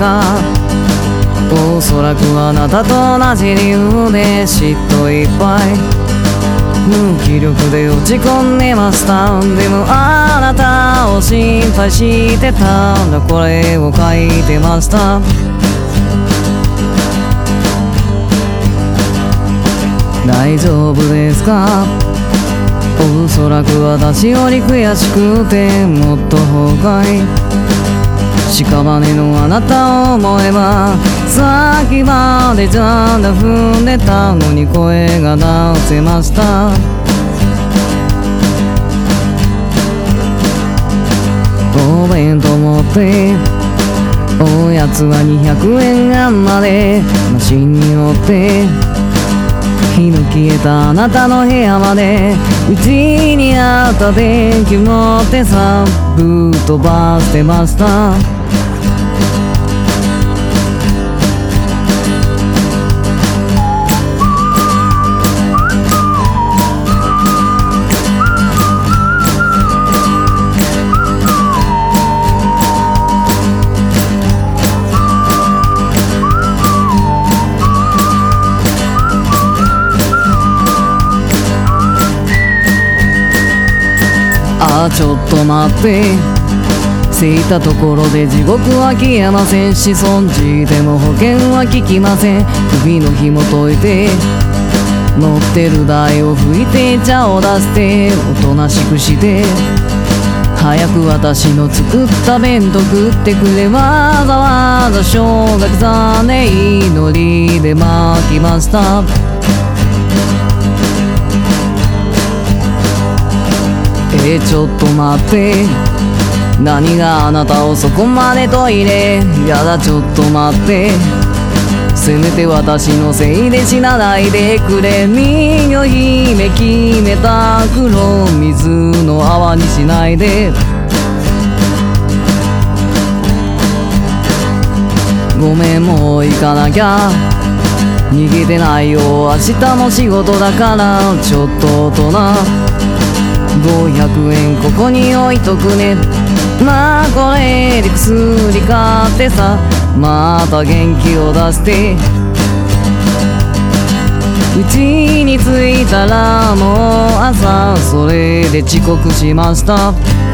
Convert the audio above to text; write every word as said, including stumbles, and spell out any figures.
か。おそらくあなたと同じ理由で嫉妬いっぱい、無気力で落ち込んでました。でもあなたを心配してたんだ、これを書いてました。大丈夫ですか。おそらく私より悔しくてもっと崩壊、屍のあなたを思えばさっきまでちゃんと踏んでたのに声が出せました。お弁当持っておやつはにひゃくえん余れ、マシンに乗って火の消えたあなたの部屋まで、うちにあった電気持ってさぶっ飛ばしてました。ああちょっと待って、着いたところで地獄は消えませんし、損じても保険は効きません。首の紐解いて乗ってる台を拭いて茶を出しておとなしくして、早く私の作った弁当食ってくれ。わざわざ小学さんね祈りで巻きました。えー、ちょっと待って、何があなたをそこまでトイレ。やだちょっと待って、せめて私のせいで死なないでくれ。人魚姫決めた黒水の泡にしないで。ごめんもう行かなきゃ、逃げてないよ明日も仕事だから。ちょっと大人ごひゃくえんここに置いとくね。まあこれで薬買ってさ、また元気を出して。うちに着いたらもう朝、それで遅刻しました。